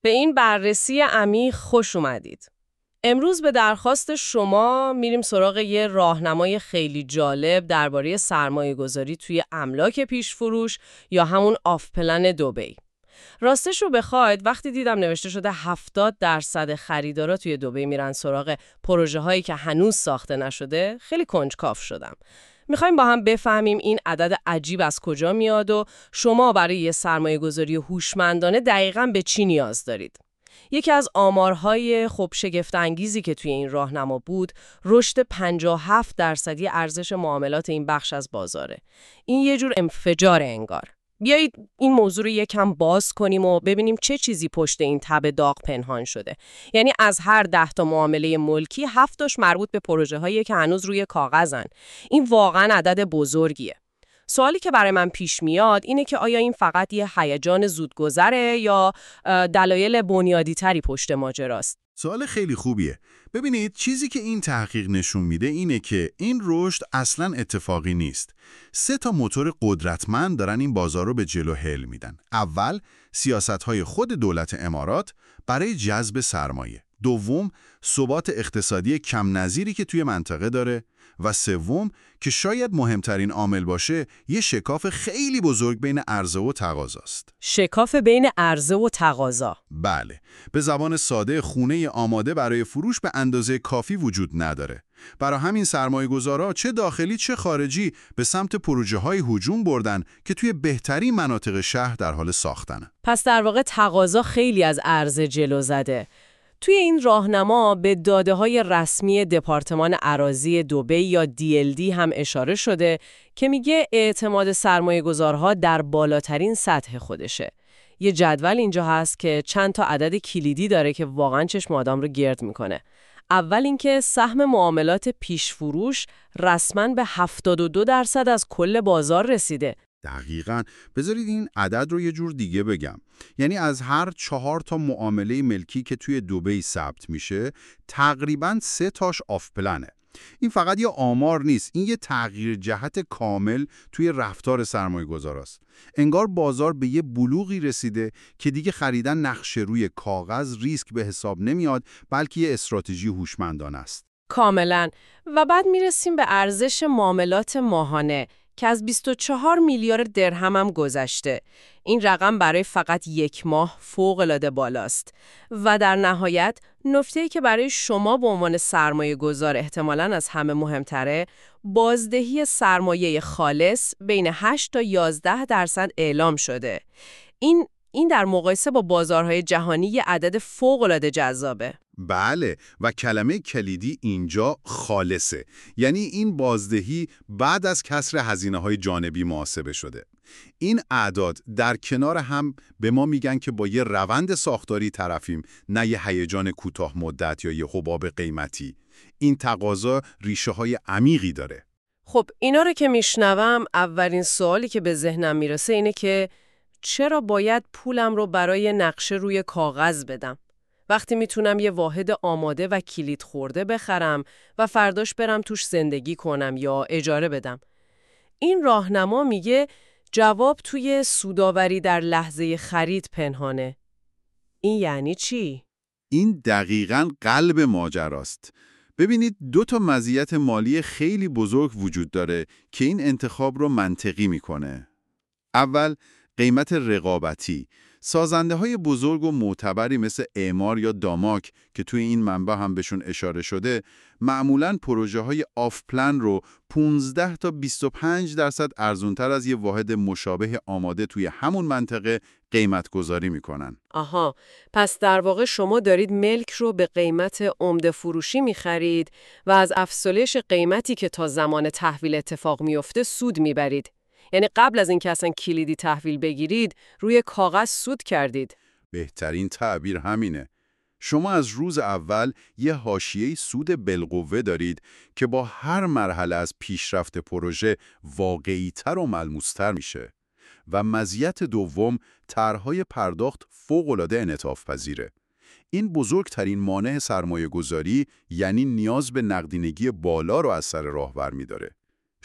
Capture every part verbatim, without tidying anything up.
به این بررسی عمیق خوش اومدید. امروز به درخواست شما میریم سراغ یه راهنمای خیلی جالب درباره سرمایه‌گذاری توی املاک پیشفروش یا همون آف پلن دبی. راستش رو بخواید وقتی دیدم نوشته شده هفتاد درصد خریدارا توی دبی میرن سراغ پروژه هایی که هنوز ساخته نشده، خیلی کنجکاو شدم. میخوایم با هم بفهمیم این عدد عجیب از کجا میاد و شما برای یه سرمایه‌گذاری هوشمندانه دقیقاً به چی نیاز دارید. یکی از آمارهای خب شگفت‌انگیزی که توی این راهنما بود، رشد پنجاه و هفت درصدی ارزش معاملات این بخش از بازاره. این یه جور انفجار انگار. بیایید این موضوع رو یکم باز کنیم و ببینیم چه چیزی پشت این تب داغ پنهان شده. یعنی از هر ده تا معامله ملکی، هفتاش مربوط به پروژه هایی که هنوز روی کاغذن. این واقعا عدد بزرگیه. سوالی که برای من پیش میاد اینه که آیا این فقط یه هیجان زودگذره یا دلایل بنیادی تری پشت ماجراست؟ سوال خیلی خوبیه. ببینید چیزی که این تحقیق نشون میده اینه که این رشد اصلاً اتفاقی نیست. سه تا موتور قدرتمند دارن این بازار رو به جلو هل میدن. اول، سیاست‌های خود دولت امارات برای جذب سرمایه. دوم، ثبات اقتصادی کم نظیری که توی منطقه داره. و سوم، که شاید مهمترین عامل باشه، یه شکاف خیلی بزرگ بین عرضه و تقاضاست. شکاف بین عرضه و تقاضا. بله، به زبان ساده خونه آماده برای فروش به اندازه کافی وجود نداره. برای همین سرمایه‌گذارا چه داخلی چه خارجی به سمت پروژه‌های هجوم بردن که توی بهترین مناطق شهر در حال ساختنه. پس در واقع تقاضا خیلی از عرضه جلو زده. توی این راهنما به داده‌های رسمی دپارتمان اراضی دبی یا دی ال دی هم اشاره شده که میگه اعتماد سرمایه‌گذارها در بالاترین سطح خودشه. یه جدول اینجا هست که چند تا عدد کلیدی داره که واقعاً چشم آدم رو گرد میکنه. اول اینکه سهم معاملات پیشفروش رسماً به هفتاد و دو درصد از کل بازار رسیده. دقیقاً. بذارید این عدد رو یه جور دیگه بگم. یعنی از هر چهار تا معامله ملکی که توی دبی ثبت میشه، تقریباً سه تاش آف پلنه. این فقط یه آمار نیست، این یه تغییر جهت کامل توی رفتار سرمایه‌گذاراست. انگار بازار به یه بلوغی رسیده که دیگه خریدن نقشه روی کاغذ ریسک به حساب نمیاد، بلکه یه استراتژی هوشمندانه است. کاملاً. و بعد میرسیم به ارزش معاملات ماهانه که از بیست و چهار میلیارد درهم هم گذشته. این رقم برای فقط یک ماه فوق‌العاده بالاست. و در نهایت نکته‌ای که برای شما به عنوان سرمایه گذار احتمالاً از همه مهمتره، بازدهی سرمایه خالص بین هشت تا یازده درصد اعلام شده. این این در مقایسه با بازارهای جهانی یه عدد فوق‌العاده جذابه. بله، و کلمه کلیدی اینجا خالصه. یعنی این بازدهی بعد از کسر هزینه‌های جانبی محاسبه شده. این اعداد در کنار هم به ما میگن که با یه روند ساختاری طرفیم، نه یه هیجان کوتاه مدت یا یه حباب قیمتی. این تقاضا ریشه‌های عمیقی داره. خب اینا رو که میشنوم، اولین سوالی که به ذهنم میرسه اینه که چرا باید پولم رو برای نقشه روی کاغذ بدم؟ وقتی میتونم یه واحد آماده و کلید خورده بخرم و فرداش برم توش زندگی کنم یا اجاره بدم. این راهنما میگه جواب توی سوداوری در لحظه خرید پنهانه. این یعنی چی؟ این دقیقاً قلب ماجراست. ببینید دو تا مزیت مالی خیلی بزرگ وجود داره که این انتخاب رو منطقی میکنه. اول، قیمت رقابتی. سازنده های بزرگ و معتبری مثل اعمار یا داماک که توی این منبع هم بهشون اشاره شده، معمولاً پروژه های آف پلن رو پانزده تا بیست و پنج درصد ارزونتر از یه واحد مشابه آماده توی همون منطقه قیمت گذاری میکنن. آها، پس در واقع شما دارید ملک رو به قیمت عمده فروشی میخرید و از افزایش قیمتی که تا زمان تحویل اتفاق میفته سود میبرید. یعنی قبل از اینکه اصلا کلیدی تحویل بگیرید، روی کاغذ سود کردید. بهترین تعبیر همینه. شما از روز اول یه حاشیه سود بالقوه دارید که با هر مرحله از پیشرفت پروژه واقعی‌تر و ملموس‌تر میشه. و مزیت دوم، طرح‌های پرداخت فوق‌العاده انعطاف پذیره. این بزرگترین مانع سرمایه‌گذاری، یعنی نیاز به نقدینگی بالا رو از سر راه برمی‌داره.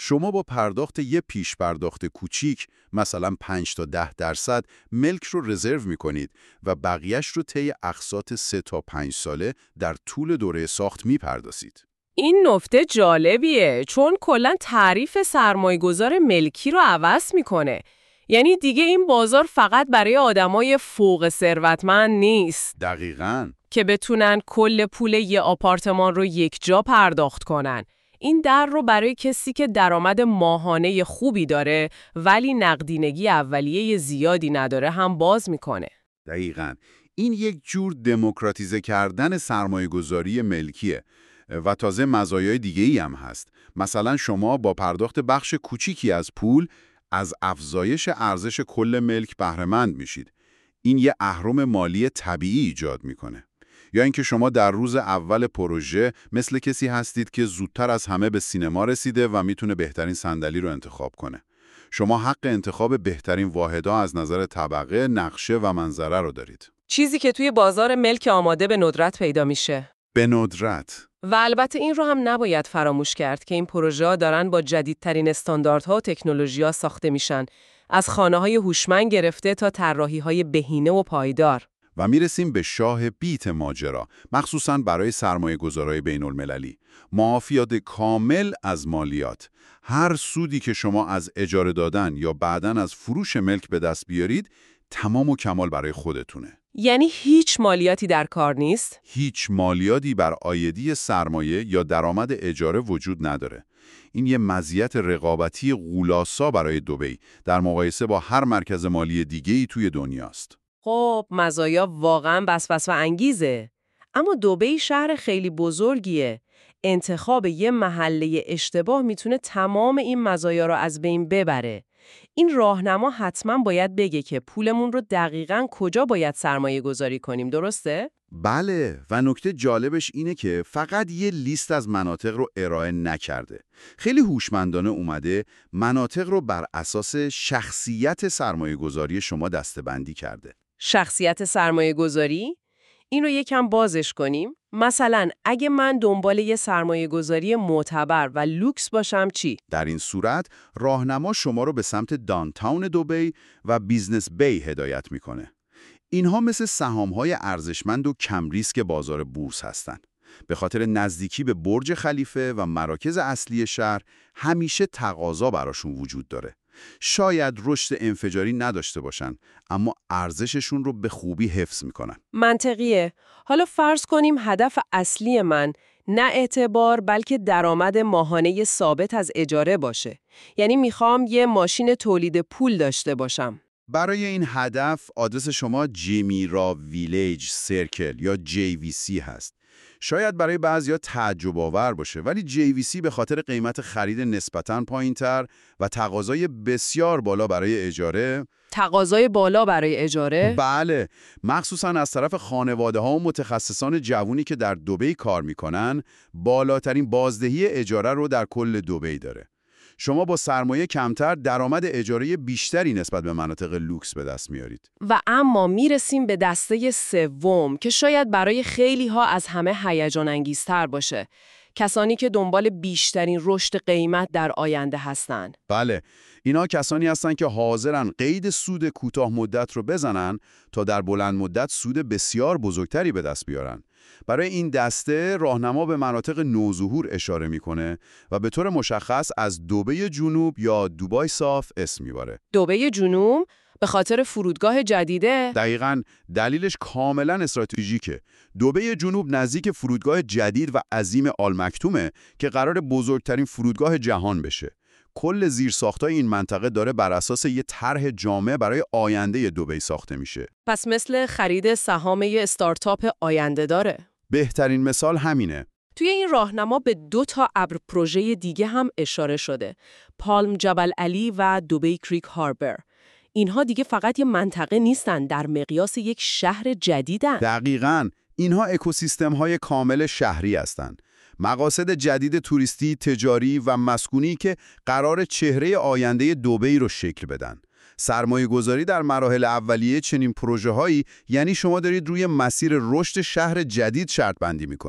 شما با پرداخت یه پیش پرداخت کوچیک، مثلا پنج تا ده درصد، ملک رو رزرو می‌کنید و بقیه‌اش رو طی اقساط سه تا پنج ساله در طول دوره ساخت می‌پردازید. این نکته جالبیه، چون کلاً تعریف سرمایه‌گذار ملکی رو عوض میکنه. یعنی دیگه این بازار فقط برای آدمای فوق ثروتمند نیست دقیقاً. که بتونن کل پول یه آپارتمان رو یک جا پرداخت کنن. این در رو برای کسی که درآمد ماهانه خوبی داره ولی نقدینگی اولیه زیادی نداره هم باز میکنه. دقیقاً. این یک جور دموکراتیزه کردن سرمایه‌گذاری ملکیه و تازه مزایای دیگه‌ای هم هست. مثلا شما با پرداخت بخش کوچیکی از پول از افزایش ارزش کل ملک بهره‌مند میشید. این یه اهرم مالی طبیعی ایجاد میکنه. یا اینکه شما در روز اول پروژه مثل کسی هستید که زودتر از همه به سینما رسیده و میتونه بهترین صندلی رو انتخاب کنه. شما حق انتخاب بهترین واحدها از نظر طبقه، نقشه و منظره رو دارید. چیزی که توی بازار ملک آماده به ندرت پیدا میشه. به ندرت. و البته این رو هم نباید فراموش کرد که این پروژه‌ها دارن با جدیدترین استانداردها و تکنولوژی‌ها ساخته میشن، از خانه‌های هوشمند گرفته تا طراحی‌های بهینه و پایدار. و میرسیم به شاه بیت ماجرا، مخصوصاً برای سرمایه‌گذارای بین‌المللی. معافیت کامل از مالیات. هر سودی که شما از اجاره دادن یا بعداً از فروش ملک به دست بیارید، تمام و کمال برای خودتونه. یعنی هیچ مالیاتی در کار نیست؟ هیچ مالیاتی بر عایدی سرمایه یا درآمد اجاره وجود نداره. این یه مزیت رقابتی غولاسا برای دبی در مقایسه با هر مرکز مالی دیگه‌ای توی دنیاست. خب مزایا واقعاً وسوسه انگیزه. اما دبی شهر خیلی بزرگیه. انتخاب یه محله اشتباه میتونه تمام این مزایا رو از بین ببره. این راهنما حتما باید بگه که پولمون رو دقیقاً کجا باید سرمایه گذاری کنیم، درسته؟ بله، و نکته جالبش اینه که فقط یه لیست از مناطق رو ارائه نکرده. خیلی هوشمندانه اومده مناطق رو بر اساس شخصیت سرمایه گذاری شما دسته‌بندی کرده. شخصیت سرمایه گذاری؟ این رو یکم بازش کنیم. مثلا اگه من دنبال یه سرمایه گذاری معتبر و لوکس باشم چی؟ در این صورت راهنما شما رو به سمت دانتاون دبی و بیزنس بی هدایت میکنه. اینها مثل سهام‌های ارزشمند و کم ریسک بازار بورس هستند. به خاطر نزدیکی به برج خلیفه و مراکز اصلی شهر همیشه تقاضا براشون وجود داره. شاید رشد انفجاری نداشته باشن، اما ارزششون رو به خوبی حفظ میکنن. منطقیه. حالا فرض کنیم هدف اصلی من نه اعتبار بلکه درآمد ماهانه ثابت از اجاره باشه. یعنی میخوام یه ماشین تولید پول داشته باشم. برای این هدف آدرس شما جیمی را ویلیج سرکل یا جی وی سی هست. شاید برای بعضیا تعجب آور باشه، ولی جی وی سی به خاطر قیمت خرید نسبتاً پایین‌تر و تقاضای بسیار بالا برای اجاره. تقاضای بالا برای اجاره؟ بله، مخصوصاً از طرف خانواده‌ها و متخصصان جوونی که در دبی کار میکنن، بالاترین بازدهی اجاره رو در کل دبی داره. شما با سرمایه کمتر درآمد اجاره بیشتری نسبت به مناطق لوکس به دست میارید. و اما میرسیم به دسته سوم که شاید برای خیلی ها از همه هیجان انگیزتر باشه. کسانی که دنبال بیشترین رشد قیمت در آینده هستن. بله، اینا کسانی هستن که حاضرن قید سود کوتاه مدت رو بزنن تا در بلند مدت سود بسیار بزرگتری به دست بیارن. برای این دسته راهنما به مناطق نوظهور اشاره میکنه و به طور مشخص از دبی جنوب یا دوبای صاف اسم میبره. دبی جنوب به خاطر فرودگاه جدیده؟ دقیقاً، دلیلش کاملا استراتژیکه. دبی جنوب نزدیک فرودگاه جدید و عظیم آل مکتومه که قرار بزرگترین فرودگاه جهان بشه. کل زیرساختای این منطقه داره بر اساس یه طرح جامع برای آینده دبی ساخته میشه. پس مثل خرید سهام یه استارتاپ آینده داره. بهترین مثال همینه. توی این راهنما به دو تا ابر پروژه دیگه هم اشاره شده. پالم جبل علی و دبی کریک هاربر. اینها دیگه فقط یه منطقه نیستن، در مقیاس یک شهر جدیدن. دقیقاً، اینها اکوسیستم‌های کامل شهری هستند. مقاصد جدید توریستی، تجاری و مسکونی که قرار چهره آینده دبی رو شکل بدن. سرمایه گذاری در مراحل اولیه چنین پروژه هایی یعنی شما دارید روی مسیر رشد شهر جدید شرط بندی می کنید.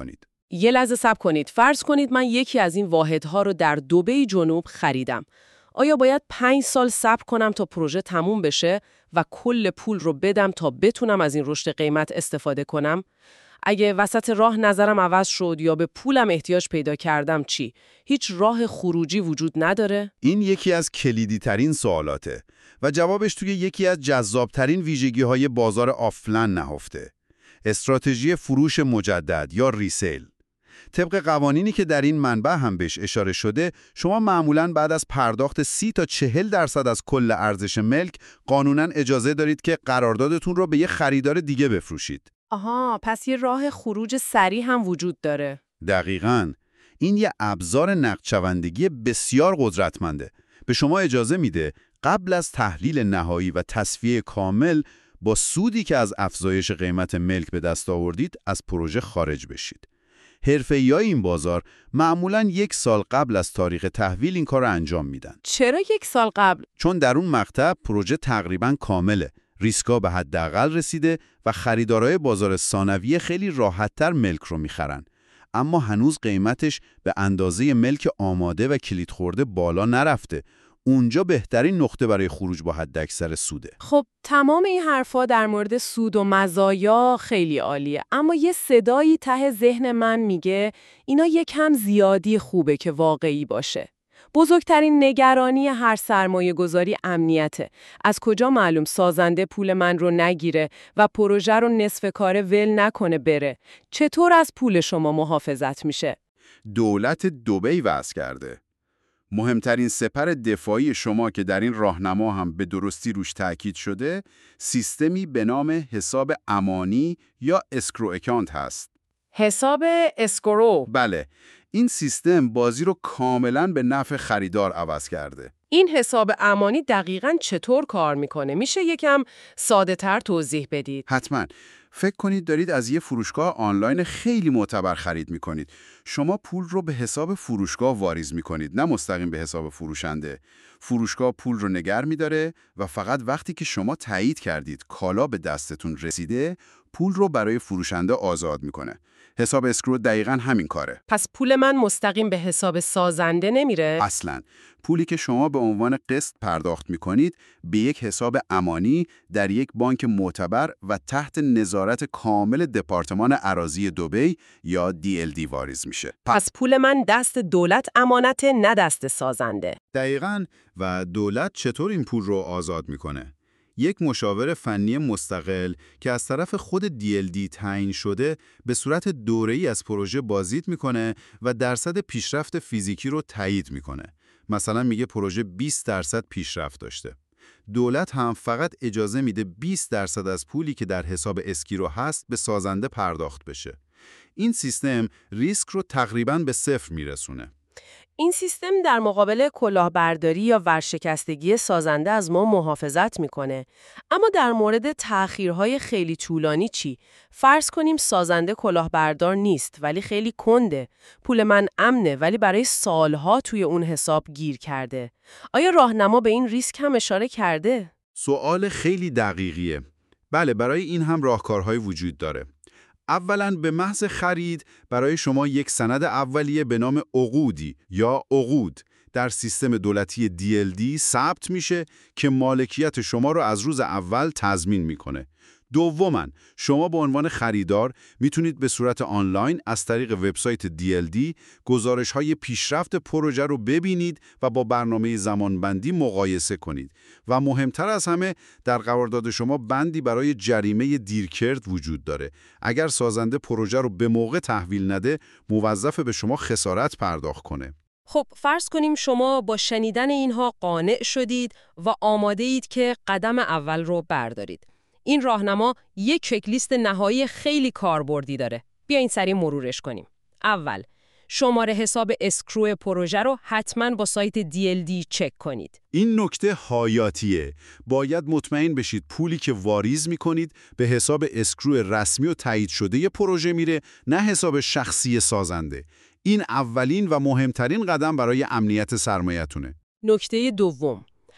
یه لحظه صبر کنید. فرض کنید من یکی از این واحدها رو در دبی جنوب خریدم. آیا باید پنج سال صبر کنم تا پروژه تموم بشه و کل پول رو بدم تا بتونم از این رشد قیمت استفاده کنم؟ اگه وسط راه نظرم عوض شد یا به پولم احتیاج پیدا کردم چی؟ هیچ راه خروجی وجود نداره؟ این یکی از کلیدی ترین سوالاته و جوابش توی یکی از جذابترین ویژگی‌های بازار آفلاین نهفته. استراتژی فروش مجدد یا ریسیل. طبق قوانینی که در این منبع هم بهش اشاره شده، شما معمولاً بعد از پرداخت سی تا چهل درصد از کل ارزش ملک قانوناً اجازه دارید که قراردادتون رو به یه خریدار دیگه بفروشید. آها، پس یه راه خروج سریع هم وجود داره. دقیقاً. این یه ابزار نقدشوندگی بسیار قدرتمنده. به شما اجازه میده قبل از تحلیل نهایی و تصفیه کامل با سودی که از افزایش قیمت ملک به دست آوردید از پروژه خارج بشید. حرفه‌ای‌های این بازار معمولاً یک سال قبل از تاریخ تحویل این کار رو انجام میدن. چرا یک سال قبل؟ چون در اون مقطع پروژه تقریباً کامله، ریسکا به حداقل رسیده و خریدارای بازار ثانویه خیلی راحت‌تر ملک رو میخرن. اما هنوز قیمتش به اندازه ملک آماده و کلید خورده بالا نرفته. اونجا بهترین نقطه برای خروج با حداکثر سوده. خب تمام این حرفا در مورد سود و مزایا خیلی عالیه، اما یه صدایی ته ذهن من میگه اینا یکم زیادی خوبه که واقعی باشه. بزرگترین نگرانی هر سرمایه گذاری امنیته. از کجا معلوم سازنده پول من رو نگیره و پروژه رو نصف کاره ول نکنه بره؟ چطور از پول شما محافظت میشه؟ دولت دبی وضع کرده. مهمترین سپر دفاعی شما که در این راهنما هم به درستی روش تاکید شده، سیستمی به نام حساب امانی یا اسکرو اکانت هست. حساب اسکرو؟ بله، این سیستم بازی رو کاملاً به نفع خریدار عوض کرده. این حساب امانی دقیقاً چطور کار میکنه؟ میشه یکم ساده تر توضیح بدید؟ حتماً. فکر کنید دارید از یه فروشگاه آنلاین خیلی معتبر خرید میکنید. شما پول رو به حساب فروشگاه واریز میکنید، نه مستقیم به حساب فروشنده. فروشگاه پول رو نگر میداره و فقط وقتی که شما تایید کردید کالا به دستتون رسیده، پول رو برای فروشنده آزاد میکنه. حساب اسکرو دقیقاً همین کاره. پس پول من مستقیم به حساب سازنده نمیره؟ اصلاً. پولی که شما به عنوان قسط پرداخت می‌کنید به یک حساب امانی در یک بانک معتبر و تحت نظارت کامل دپارتمان اراضی دبی یا دی ال دی واریز میشه. پس پول من دست دولت امانته، نه دست سازنده. دقیقاً. و دولت چطور این پول رو آزاد میکنه؟ یک مشاور فنی مستقل که از طرف خود دی ال دی تعیین شده به صورت دوره‌ای از پروژه بازدید میکنه و درصد پیشرفت فیزیکی رو تایید میکنه. مثلا میگه پروژه بیست درصد پیشرفت داشته. دولت هم فقط اجازه میده بیست درصد از پولی که در حساب اسکرو هست به سازنده پرداخت بشه. این سیستم ریسک رو تقریباً به صفر میرسونه. این سیستم در مقابل کلاهبرداری یا ورشکستگی سازنده از ما محافظت میکنه. اما در مورد تأخیرهای خیلی طولانی چی؟ فرض کنیم سازنده کلاهبردار نیست ولی خیلی کنده. پول من امنه ولی برای سالها توی اون حساب گیر کرده. آیا راهنما به این ریسک هم اشاره کرده؟ سوال خیلی دقیقیه. بله، برای این هم راهکارهای وجود داره. اولاً به محض خرید برای شما یک سند اولیه به نام عقودی یا عقود در سیستم دولتی دی ال دی ثبت میشه که مالکیت شما رو از روز اول تضمین میکنه. دوماً شما به عنوان خریدار میتونید به صورت آنلاین از طریق وبسایت دی ال دی گزارش‌های پیشرفت پروژه رو ببینید و با برنامه زمانبندی مقایسه کنید. و مهمتر از همه در قرارداد شما بندی برای جریمه دیرکرد وجود داره. اگر سازنده پروژه رو به موقع تحویل نده، موظف به شما خسارت پرداخت کنه. خب فرض کنیم شما با شنیدن اینها قانع شدید و آماده اید که قدم اول رو بردارید. این راهنما یک چک لیست نهایی خیلی کاربردی داره. بیاین سریع مرورش کنیم. اول، شماره حساب اسکرو پروژه رو حتما با سایت دی ال دی چک کنید. این نکته حیاتیه. باید مطمئن بشید پولی که واریز می‌کنید به حساب اسکرو رسمی و تایید شده پروژه میره، نه حساب شخصی سازنده. این اولین و مهمترین قدم برای امنیت سرمایه‌تونه. نکته دوم،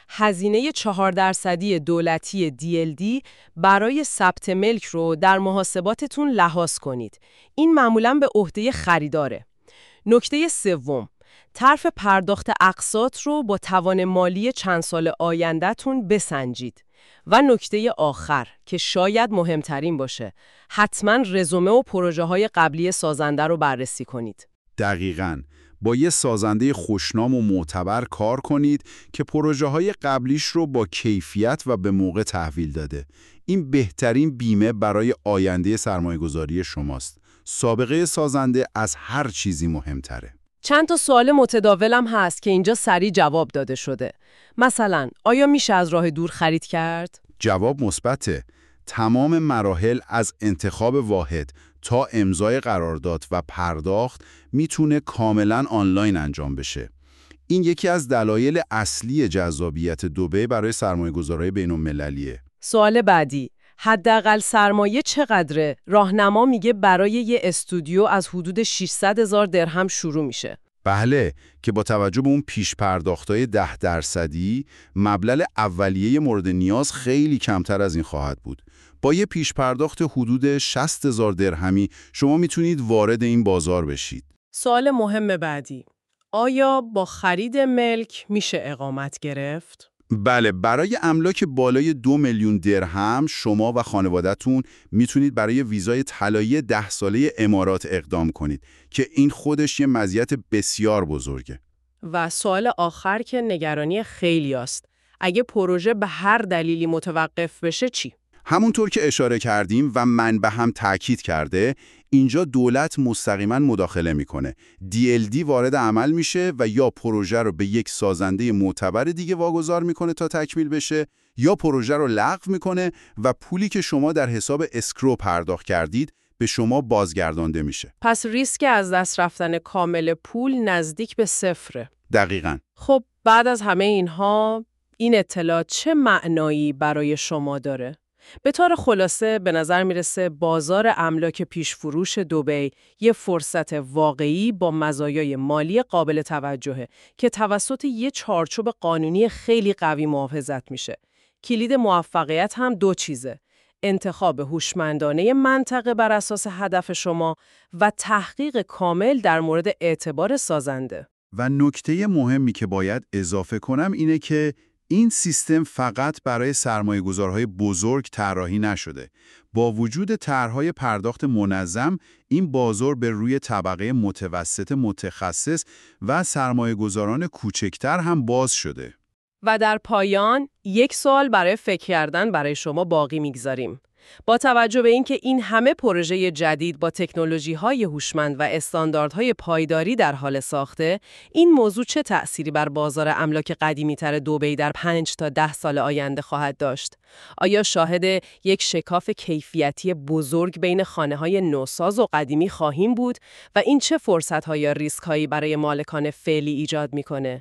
هزینه چهار درصدی دولتی دی ال دی برای ثبت ملک رو در محاسباتتون لحاظ کنید. این معمولاً به عهده خریداره. نکته سوم، طرف پرداخت اقساط رو با توان مالی چند سال آینده‌تون بسنجید. و نکته آخر که شاید مهمترین باشه، حتما رزومه و پروژه های قبلی سازنده رو بررسی کنید. دقیقاً. با یه سازنده خوشنام و معتبر کار کنید که پروژه های قبلیش رو با کیفیت و به موقع تحویل داده. این بهترین بیمه برای آینده سرمایه‌گذاری شماست. سابقه سازنده از هر چیزی مهمتره. چند تا سوال متداولم هست که اینجا سریع جواب داده شده. مثلا آیا میشه از راه دور خرید کرد؟ جواب مثبته. تمام مراحل از انتخاب واحد تا امضای قرارداد و پرداخت میتونه کاملا آنلاین انجام بشه. این یکی از دلایل اصلی جذابیت دبی برای سرمایه‌گذارهای بین‌المللیه. سوال بعدی، حداقل سرمایه چقدره؟ راهنما میگه برای یه استودیو از حدود ششصد هزار درهم شروع میشه. بله، که با توجه به اون پیش پرداختای ده درصدی مبلغ اولیه مورد نیاز خیلی کمتر از این خواهد بود. با یه پیش پرداخت حدود شصت هزار درهمی شما میتونید وارد این بازار بشید. سوال مهم بعدی، آیا با خرید ملک میشه اقامت گرفت؟ بله، برای املاک بالای دو میلیون درهم شما و خانواده‌تون میتونید برای ویزای طلایی ده ساله امارات اقدام کنید که این خودش یه مزیت بسیار بزرگه. و سوال آخر که نگرانی خیلی است، اگه پروژه به هر دلیلی متوقف بشه چی؟ همونطور که اشاره کردیم و منبع هم تاکید کرده، اینجا دولت مستقیما مداخله میکنه. دی ال دی وارد عمل میشه و یا پروژه رو به یک سازنده معتبر دیگه واگذار میکنه تا تکمیل بشه، یا پروژه رو لغو میکنه و پولی که شما در حساب اسکرو پرداخت کردید به شما بازگردانده میشه. پس ریسک از دست رفتن کامل پول نزدیک به صفره. دقیقاً. خب بعد از همه اینها، این اطلاعات چه معنایی برای شما داره؟ به طور خلاصه به نظر میرسه بازار املاک پیشفروش دبی یه فرصت واقعی با مزایای مالی قابل توجهه که توسط یه چارچوب قانونی خیلی قوی محافظت میشه. کلید موفقیت هم دو چیزه: انتخاب هوشمندانه منطقه بر اساس هدف شما و تحقیق کامل در مورد اعتبار سازنده. و نکته مهمی که باید اضافه کنم اینه که این سیستم فقط برای سرمایه‌گذارهای بزرگ طراحی نشده. با وجود طرح‌های پرداخت منظم، این بازار به روی طبقه متوسط متخصص و سرمایه‌گذاران کوچکتر هم باز شده. و در پایان، یک سوال برای فکر کردن برای شما باقی میگذاریم. با توجه به اینکه این همه پروژه جدید با تکنولوژی‌های هوشمند و استانداردهای پایداری در حال ساخته، این موضوع چه تأثیری بر بازار املاک قدیمی‌تر دبی در پنج تا ده سال آینده خواهد داشت؟ آیا شاهد یک شکاف کیفیتی بزرگ بین خانه‌های نوساز و قدیمی خواهیم بود و این چه فرصت‌ها یا ریسک‌هایی برای مالکان فعلی ایجاد می‌کنه؟